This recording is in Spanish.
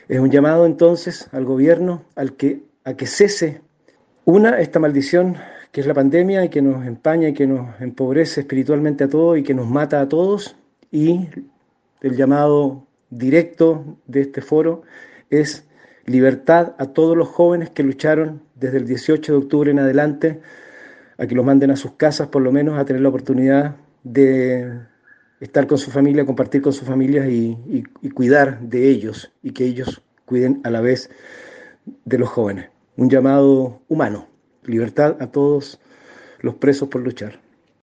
Es un llamado entonces al gobierno a que cese esta maldición que es la pandemia y que nos empaña y que nos empobrece espiritualmente a todos y que nos mata a todos. Y el llamado directo de este foro es libertad a todos los jóvenes que lucharon desde el 18 de octubre en adelante, a que los manden a sus casas por lo menos a tener la oportunidad de estar con su familia, compartir con sus familias y cuidar de ellos y que ellos cuiden a la vez de los jóvenes. Un llamado humano, libertad a todos los presos por luchar.